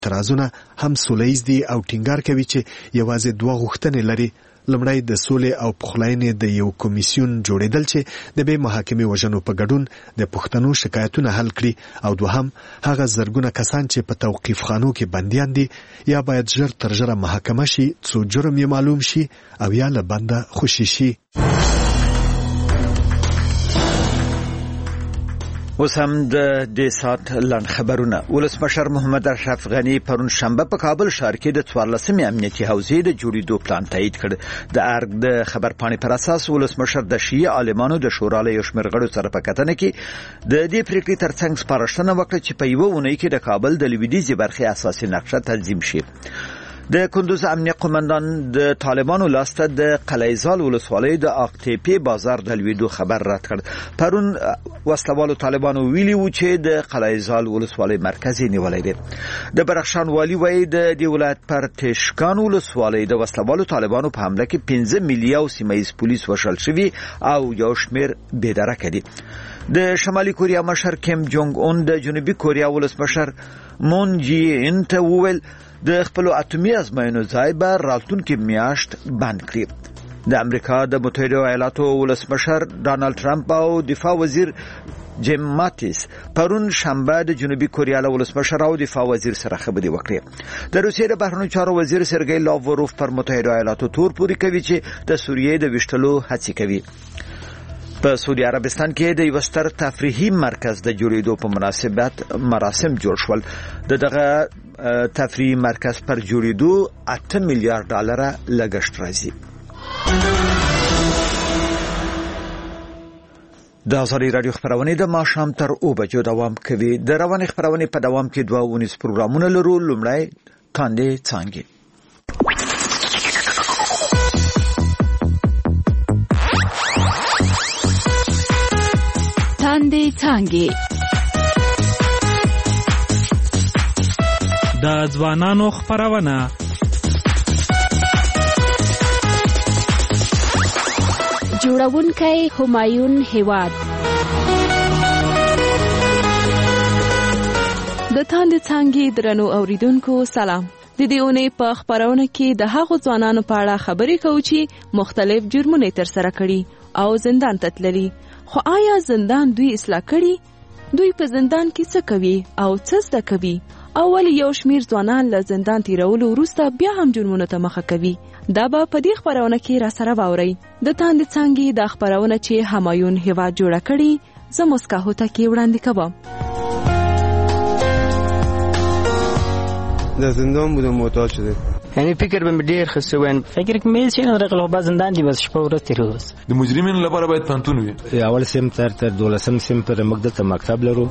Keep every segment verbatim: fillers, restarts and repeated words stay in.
اعتراضونه هم سوله‌ییز دي او ټینګار کوي چې یوازې دوه غوښتنې لري. لمړی د سولې او پخلاینې د یو کمیسیون جوړېدل چې د بې محاکمې وژنو په ګډون د پښتنو شکایتونه حل کړي، او دوهم هغه زرګونه کسان چې په توقیف خانو کې بندیان دي یا باید ژر تر ژره محاکمه شي څو جرم یې معلوم شي او یا له بنده خوشي شي. اوس هم د دې سات لنډ خبرونه. ولسمشر محمد اشرف غنی پرون شنبه په کابل ښار کې د څوارلسمې امنیتي حوزې د جوړېدو پلان تایید کړ. د ارګ د خبرپاڼې پر اساس ولسمشر د شیعه عالمانو د شورا له یو شمېر غړو سره په کتنه کې د دې پریکړې ترڅنګ سپارښتنه وکړه چې په یوه اونۍ کې د کابل د لویدیځې برخې اساسي نقشه تنظیم شي. د کندوز امنیه قومندان د طالبانو لاسته د قلعه‌زال ولسوالۍ د اقتیپی بازار د لویدو خبر رد کړ. پرون وسلوالو طالبانو ویلي و چې د قلعه‌زال ولسوالۍ مرکزي نیولې ده. د بدخشان والی وایي د دې ولایت پر تشکان ولسوالۍ د وسلوالو طالبانو په حمله کې پنځه میلیون سیمایي پولیس وشل شوي او یو شمېر بېدرکه دي. د شمالي کوریا مشر کیم جونګ اون د جنوبي کوریا ولسمشر مون جی ان ته وویل د خپل اتومي ازموینو ځای به راتلونکي میاشت بند کړي. د امریکا د متحده ایالاتو ولسمشر ډانلډ ټرمپ او دفاع وزیر جیم ماتیس پرون شنبه د جنوبي کوریا له ولسمشر او دفاع وزیر سره خبرې وکړې. د روسیې د بهرنیو چارو وزیر سرګی لاوروف پر متحده ایالاتو تور پوري کوي چې د سوریې د وشتلو هڅې کوي. په سعودي عربستان کې د یو ستر تفریحي مرکز د جوړېدو په مناسبت مراسم جوړ شول. د دغه تفریحي مرکز پر جوړېدو اته میلیارډ ډالر لګښت راځي. د ازادي رادیو خبرونه د ماښام تر اوه بجو دوام کوي. د رواني خبرونه په دوام کې دوه ونیس پروګرامونه لرو. لومړی تاندې څانګې. تاندې څانګې د ځوانانو خبرونه. جوړونکی همایون هیواد. د تاندې څانګې درنو اوریدونکو سلام. د دې اونۍ په خبرونه کې د هغو ځوانانو په اړه خبرې کوو چې مختلف جرمونه ترسره کړي او زندان ته تللي. خو آیا زندان دوی اصلاح کړي؟ دوی په زندان کې څه کوي او څه زده کوي؟ او ولې یو شمیر ځوانان له زندان تیرولو وروسته بیا هم جرمونو ته مخه کوي؟ دا به په دې خبرونه کې را سره واورئ. د تاندې څانګې د خبرونه چې همایون هیواد جوړه کړي زه مسکا هوتکی وړاندې کوم. در زندان بودم معتاد شده. یعنی فکر به ډیر خسته وین فکر کوم چې نه رغله په زندان دی بس شپه ورځ تیروس. د مجرمینو لپاره باید پانتون وي. اول سیم تر تر دولسم سیم پر مقدس مکتب لرو.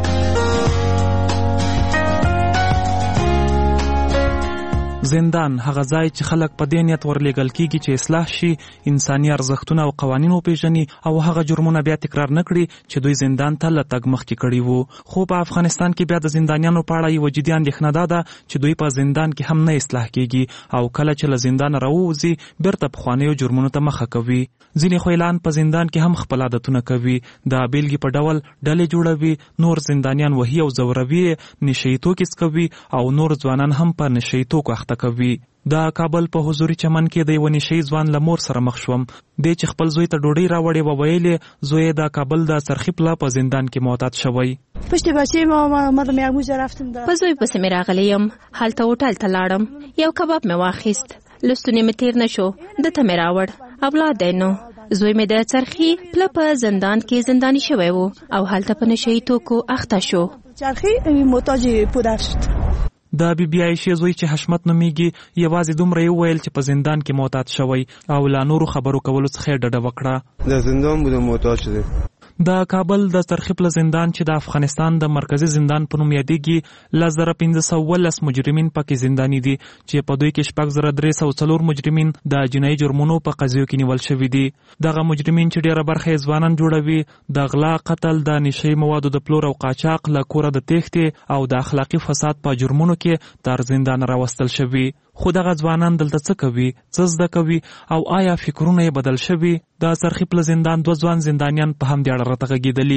زندان هغه ځای چې خلک په دې نیت ورلېږل کیږي چې اصلاح شي، انساني ارزښتونه او قوانین وپېژني او هغه جرمونه بیا تکرار نه کړي چې دوی زندان ته له تګ مخکې کړي وو. خو په افغانستان کې بیا د زندانیانو په اړه یوه جدي اندېښنه دا ده چې دوی په زندان کې هم نه اصلاح کیږي او کله چې له زندانه راووځي بیرته پخوانیو جرمونو ته مخه کوي. ځینې خویلان په زندان کې هم خپل عادتونه کوي. د بیلګې په ډول ډلې جوړوي، نور زندانیان وهي او ځوروي، نشه یي توکي څکوي او نور ځوانان هم په نشه یي توکو اخته کوي. د کابل په حضوري چمن کې د یو نشه یي ځوان له مور سره مخ شوم. دی چې خپل زوی ته ډوډۍ راوړې وه ویلې زوی د کابل د سرخي پله په زندان کې معتاد شوی. پشت بچه ما اومدم یک موزه رفتم در په زوی پسې مې راغلی یم. هلته هوټل ته لاړم، یو کباب مې واخیست، لستونې مې تیر نه شو، دته مې راوړ. اولاد دی نو. زوی مې د چرخي پله په زندان کې زنداني شوی و او هلته په نشه یي توکو اخته شو. چرخي محتاج پودر شد. د بی بی عایشې زوی چې حشمت نومیږي یوازې دومره یې وویل چې په زندان کې معتاد شوی او لا نورو خبرو کولو څخه یې ډډه وکړه. در زندان بودم معتاد شده. د کابل د سرخي پله زندان چې د افغانستان د مرکزی زندان په نوم یادېږي لس زره پنځه سوه اوولس مجرمین پکې زنداني دي چې په دوی کې شپږ زره درې سوه څلور مجرمین د جنایي جرمونو په قضیو کې نیول شوي دي. دغه مجرمین چې ډېره برخه یې ځوانان جوړوي د غلا، قتل، د نشه یي موادو د پلور او قاچاق، له کوره د تېښتې او د اخلاقي فساد په جرمونو کې تر زندان راوستل شوي. خو دغه ځوانان دلته څه کوي، څه زده کوي او آیا فکرونه یې بدل شوي؟ د سرخي پله زندان دوه ځوان زندانیان په همدې اړه راته غږېدلي.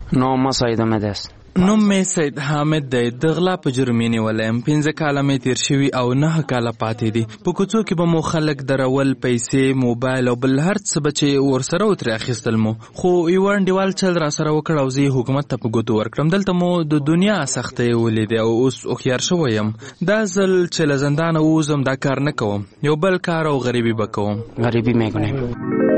نام سید احمد است. نوم مې سید حامد دی. د غلا په جرم یې نیولی. پنځه کاله مې تیر شوي او نه کاله پاتې دي. په کوڅو کې به مو خلک درول، پیسې، موبایل او بل هر څه به چې ورسره وترې اخیستل مو. خو یوه انډیوال چل راسره وکړ او زه یې حکومت ته په ګوتو ورکړم. دلته مو د دنیا سختۍ ولیدې او اوس هوښیار شوی یم. دا ځل چې له زندانه ووځم دا کار نه کوم. یو بل کار او غریبي به کوم. غریبی میکنم.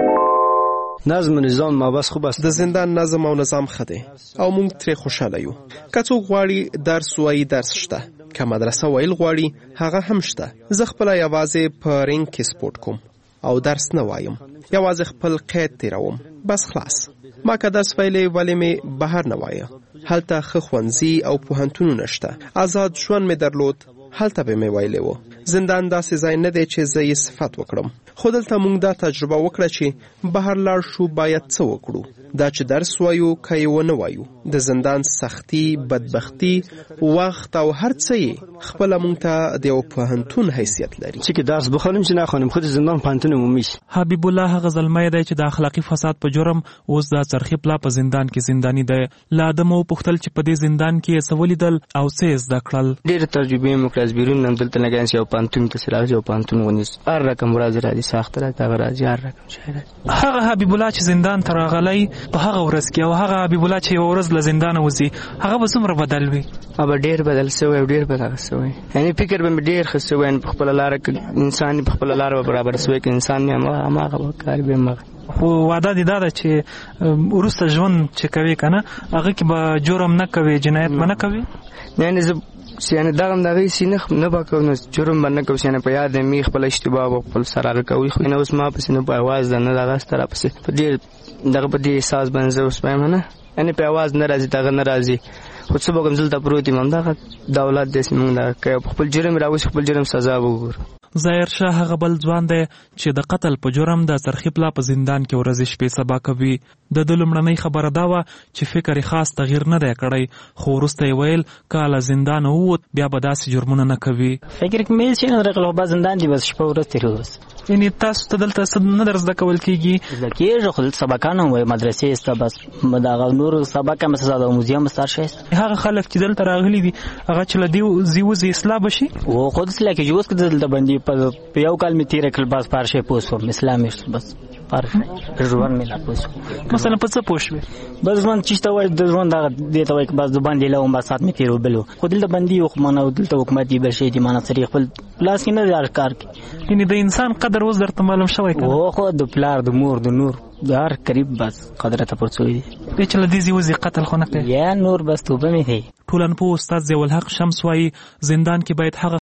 نظم و نظام ما بس خوب است. د زندان نظم او نظام ښه دی او موږ ترې خوشاله یو. که څوک غواړي درس وایي درس شته، که مدرسه ویل غواړي هغه هم شته. زه خپله یوازې په رینګ کې سپورټ کوم او درس نه وایم، یوازې خپل قید تیروم، بس خلاص. ما که درس ویلې ولې مې بهر نه وایه. هلته ښه ښوونځي او پوهنتونونه شته. آزاد ژوند مې درلود، هلته به مې ویلې و. زندان داسې ځای نه دی چې زه یې صفت وکړم. خو دلته موږ دا تجربه وکړه چې بهر لاړ شو باید څه وکړو. دا چې درس وایو که یې ونه وایو، د زندان سختی، بدبختی، وخت او هر څه یې خپله موږ ته د یو پوهنتون حیثیت لري. چی که درس بخوانیم چې نخوانیم، خود زندان پوهنتون عمومی است. حبیب الله هغه زلمی دی چې د اخلاقی فساد په جرم اوس د څرخي پلا په زندان کې زندانی دی. له آدمو وپوښتل چې په دې زندان کې یې څه ولیدل او څه یې زده کړل. ډېرې تجربې مې کړې. بیرون هم دلته نه ګڼې یو پوهنتون ته چې راځي، یو پوهنتون غوندې هر رقم ورځ راځي، ساخته راځي، هغه راځي، هر رقم شی راځي. هغه حبیب الله چې زندان ته راغلی په هغه ورځ کې او هغه حبیب الله چې یوه ورځ له زندانه وځي، هغه به څومره بدل وي؟ هغه ډېر بدل شوی او ډېر بدل شوی. یعنې فکر به مې ډېر ښه شوی. په خپله لاره کې انسان په خپله لاره به برابر شوی، که انسان مې هماغه به کار به هماغه. خو وعده دې دا ده چې وروسته ژوند چې کوې که نه، هغه کې به جرم نه کوې، جنایت به نه کوې. یعنې زه یعنې دغه هم د هغې سي نه به کوم، نو جرم به نه کوم. یعنې په یاد مې خپله اشتباه به خپل سره کوي. خو اوس ما پسې نه په اواز ده، نه دغه سته راپسې په ډېر دغه په دې احساس باندې زه اوس وایم نه، یعنې په اواز نه راځي، دغه نه راځي. خو څه به کوم، دلته پروت یم، همدغه دولت داسې موږ دغه کوي. په خپل جرم راوځي، خپل جرم سزا وګورو. ظاهر شاه هغه بل ځوان دی چې د قتل په جرم د څرخي پلا په زندان کې ورځې شپې سبا کوي. د د لومړنۍ خبره دا وه چې فکر یې خاص تغییر نه دی کړی، خو وروسته یې ویل که له زندانه ووت بیا به داسې جرمونه نه کوي. فکر کې مې چې نه درغله به زندان دی، بس شپه ورځ تېروس. یعنې تاسو ته دلته څه نه در زده کول کېږي؟ زده کېږي، خو دلته سبقان هم وایي، مدرسې سته، بس دغه نور سبق هم سته، د موزیم ستا شی سته. هغه خلک چې دلته راغلي دي هغه چې له دې ځي وځي اصلاح به شي؟ او خو داسې لکه چې اوس که دلته بندي په یو کال مې تېره کړل، بس په هر شی پوه شوم، اسلام یې بس په هر شی ژوند مې لا پوه شوم. مثلا په څه پوه شوې؟ بس ژوند چې ته وایي د ژوند هغه دې ته وایي که بس د باندې لوم، بس ساعت مې تېروبل و. خو دلته بندي خو مانه دلته حکومت دي، بل شی دي، مانه سړي خپل لاس کې نه دی هر کار کې. یعنې د انسان قدر اوس درته معلوم شوی که نه؟ او خو د پلار، د مور، د نور، د هر قریب بس قدر ته پورته شوی دی. دی چې له دې ځي وځي قتل خو نه کوي؟ یا نور بس توبه مې دی. ټولنپوه استاد ضیاءالحق شمس وایي زندان کې باید هغه